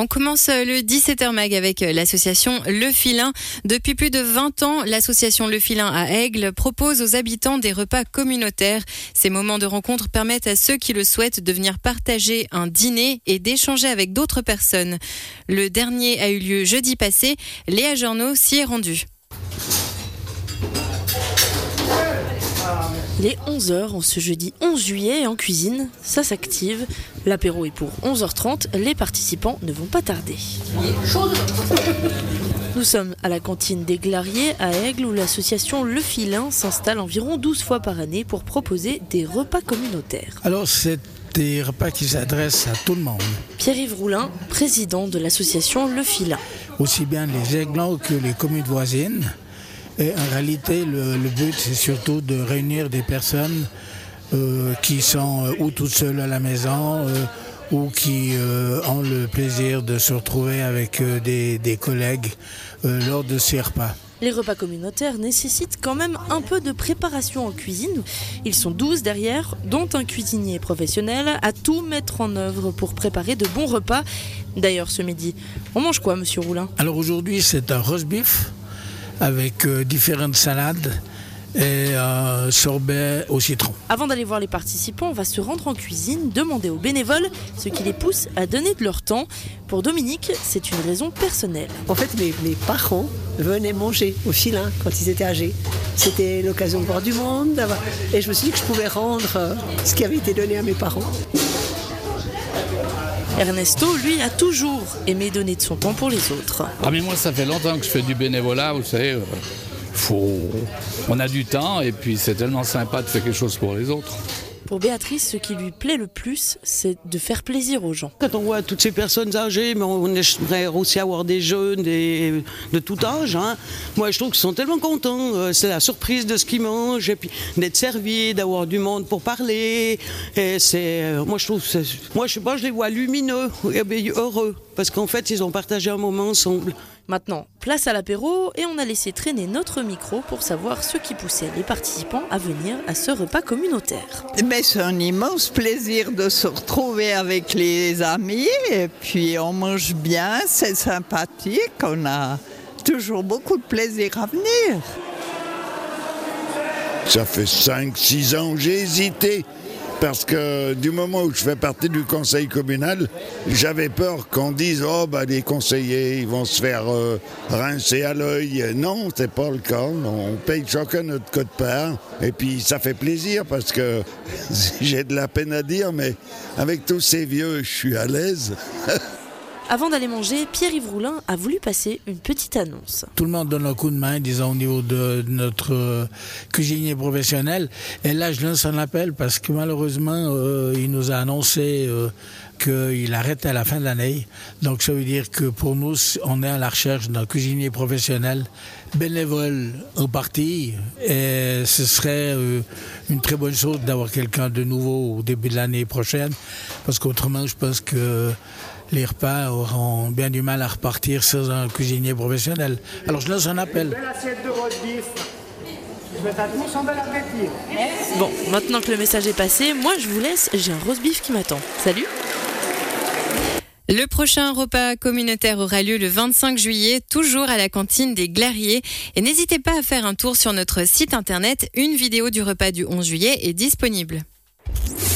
On commence le 17h Mag avec l'association Le Filin. Depuis plus de 20 ans, l'association Le Filin à Aigle propose aux habitants des repas communautaires. Ces moments de rencontre permettent à ceux qui le souhaitent de venir partager un dîner et d'échanger avec d'autres personnes. Le dernier a eu lieu jeudi passé. Léa Journeau s'y est rendue. Il est 11h en ce jeudi 11 juillet et en cuisine, ça s'active. L'apéro est pour 11h30, les participants ne vont pas tarder. Nous sommes à la cantine des Glariers à Aigle où l'association Le Filin s'installe environ 12 fois par année pour proposer des repas communautaires. Alors c'est des repas qui s'adressent à tout le monde. Pierre-Yves Roulin, président de l'association Le Filin. Aussi bien les Aiglans que les communes voisines. Et en réalité, le but, c'est surtout de réunir des personnes qui sont ou toutes seules à la maison ou qui ont le plaisir de se retrouver avec des collègues lors de ces repas. Les repas communautaires nécessitent quand même un peu de préparation en cuisine. Ils sont 12 derrière, dont un cuisinier professionnel, à tout mettre en œuvre pour préparer de bons repas. D'ailleurs, ce midi, on mange quoi, monsieur Roulin ? Alors aujourd'hui, c'est un roast beef avec différentes salades et un sorbet au citron. Avant d'aller voir les participants, on va se rendre en cuisine, demander aux bénévoles ce qui les pousse à donner de leur temps. Pour Dominique, c'est une raison personnelle. En fait, mes parents venaient manger au Filin quand ils étaient âgés. C'était l'occasion de voir du monde. Et je me suis dit que je pouvais rendre ce qui avait été donné à mes parents. Ernesto, lui, a toujours aimé donner de son temps pour les autres. Ah mais moi, ça fait longtemps que je fais du bénévolat, vous savez. On a du temps et puis c'est tellement sympa de faire quelque chose pour les autres. Pour Béatrice, ce qui lui plaît le plus, c'est de faire plaisir aux gens. Quand on voit toutes ces personnes âgées, mais on aimerait aussi avoir des jeunes de tout âge. Moi, je trouve qu'ils sont tellement contents. C'est la surprise de ce qu'ils mangent, et puis d'être servis, d'avoir du monde pour parler. Et moi, je sais pas, je les vois lumineux et heureux, parce qu'en fait, ils ont partagé un moment ensemble. Maintenant, place à l'apéro et on a laissé traîner notre micro pour savoir ce qui poussait les participants à venir à ce repas communautaire. Mais c'est un immense plaisir de se retrouver avec les amis et puis on mange bien, c'est sympathique, on a toujours beaucoup de plaisir à venir. Ça fait 5-6 ans que j'ai hésité. Parce que du moment où je fais partie du conseil communal, j'avais peur qu'on dise « les conseillers, ils vont se faire rincer à l'œil ». Non, c'est pas le cas. On paye chacun notre quote-part. Et puis ça fait plaisir parce que j'ai de la peine à dire, mais avec tous ces vieux, je suis à l'aise. Avant d'aller manger, Pierre-Yves Roulin a voulu passer une petite annonce. Tout le monde donne un coup de main, disons, au niveau de notre cuisinier professionnel. Et là, je lance un appel parce que malheureusement, il nous a annoncé qu'il arrête à la fin de l'année. Donc, ça veut dire que pour nous, on est à la recherche d'un cuisinier professionnel bénévole au parti. Et ce serait une très bonne chose d'avoir quelqu'un de nouveau au début de l'année prochaine. Parce qu'autrement, je pense que les repas auront bien du mal à repartir sans un cuisinier professionnel. Alors je lance un appel. Une belle assiette de roast beef. Je vais à tous en bel appétit. Bon, maintenant que le message est passé, moi je vous laisse, j'ai un roast beef qui m'attend. Salut! Le prochain repas communautaire aura lieu le 25 juillet, toujours à la cantine des Glariers. Et n'hésitez pas à faire un tour sur notre site internet. Une vidéo du repas du 11 juillet est disponible.